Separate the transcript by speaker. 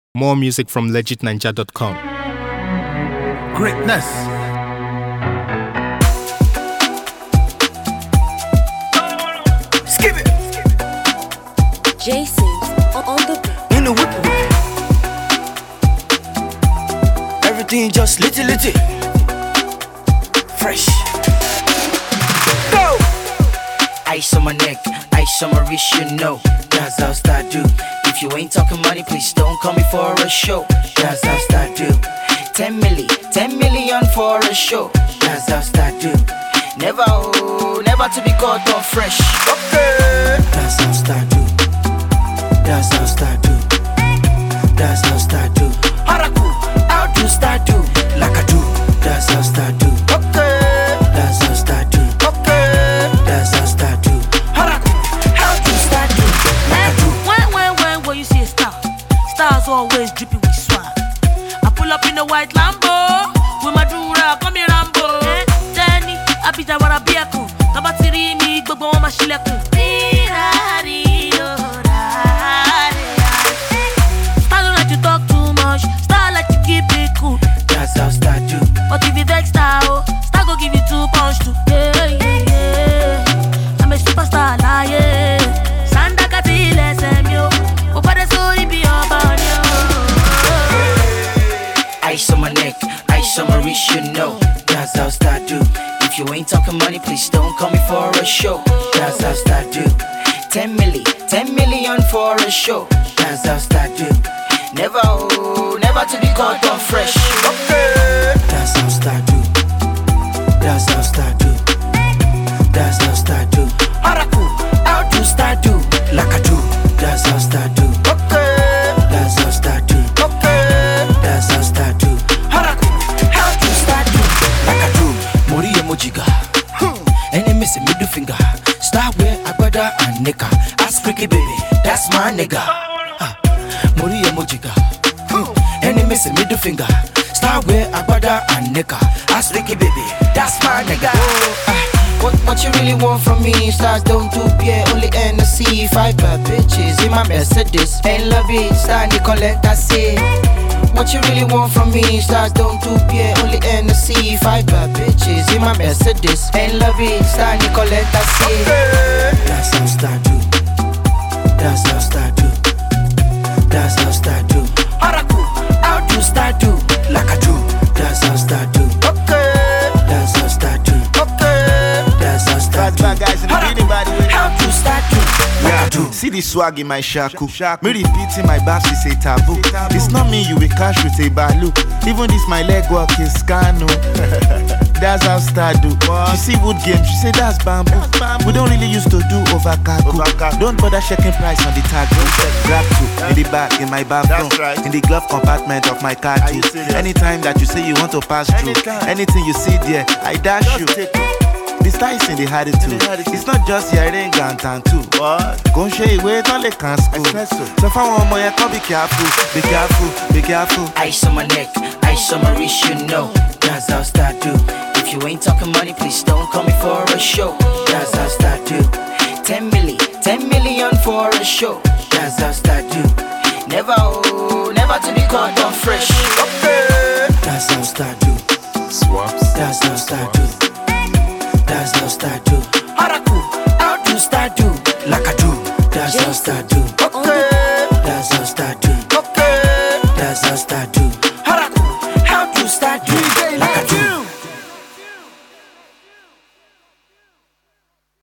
Speaker 1: More music from legitninja.com.
Speaker 2: Greatness. Skip it.
Speaker 3: Jason on the beat.
Speaker 2: In the whip. Everything just litty. Fresh. Go. Ice on my neck, ice on my wrist, you know. That's how I do. If you ain't talking money, please don't call me for a show. That's how I do. 10 million for a show. That's how I do. Never to be caught on fresh. Okay. That's how I do. That's how I do. That's how I do. Haraku, how do I do? Like I do. That's how I do. Okay. That's how I do. Okay. That's how I do. Haraku, how do I do? Like I do.
Speaker 4: When you see a star, stars always dripping with swag. I pull up in a white Lambo with my dura, come here Rambo. Jenny, I be that what I be a cool. Tabatiri me, gbogbo wọn ma ṣílẹ̀kùn. Star don't like to talk too much. Star like to keep it cool.
Speaker 2: That's how I do.
Speaker 4: But if you vex star, star go give you 2 punch too. Yeah. I'm a superstar, yeah. Sanda katile semyo. Opare sori be your body.
Speaker 2: Ice on my neck, ice on my wrist, you know. That's how I do. If you ain't talking money, please don't call me for a show. That's how I do. 10 million for a show. That's how I do. Never to be caught on fresh. Okay. That's how I do. That's how I do. That's how I do. Haraku, how do I do? Like I do. That's how I do. Okay. That's how I do. Okay. That's how I do. Haraku, how do I do? Like I do. Mori emojiga. Enemy say middle finger. Start where Agbada and Nika. Ask Ricky baby, that's my nigga. Mori emojiga. Enemy say middle finger. Start where Agbada and Nika. Ask Ricky baby, that's my nigga. What you really want from me? Stars don't do beer, only NC. 5 bad bitches in my Mercedes. Ain't love it, star Nicolette, I say. What you really want from me? Stars don't do beer, only NC. 5 bad bitches in my Mercedes. Ain't love it, star Nicolette, I say. That's how I do. That's how I do. That's how I do. Haraku, how do I do? Like I do. That's how I do. Okay. That's how I do. Okay. That's how I do.
Speaker 5: Bad guys in the building, by the way.
Speaker 2: How do I do? Like I do.
Speaker 5: See the swag in my shaku. Me repeating my baps is a taboo. It's not me you will cash with a balu. Even this my leg work is scano. That's how star do. She see wood game, she say that's bamboo. We don't really used to do over cargo. Don't bother checking price on the tag. Grab two in the back, in my bathroom, in the glove compartment of my car too. Anytime that you say you want to pass through, anything you see there, I dash you. The style is in the attitude. It's not just hearing Gantan too. Go show you where all they can school. So for one more, you can be careful, be careful, be careful.
Speaker 2: Ice on my neck, ice on my wrist, you know. That's how I do. If you ain't talking money, please don't call me for a show. That's how I do. 10 million for a show. That's how I do. Never to be caught on fresh. Okay. That's how I do.
Speaker 1: Swaps.
Speaker 2: That's how I do. That's how I do. Haraku, how do I do? Like I do. That's how I do. Okay. That's how I do. Okay. That's how I do. Haraku, how do I do? Like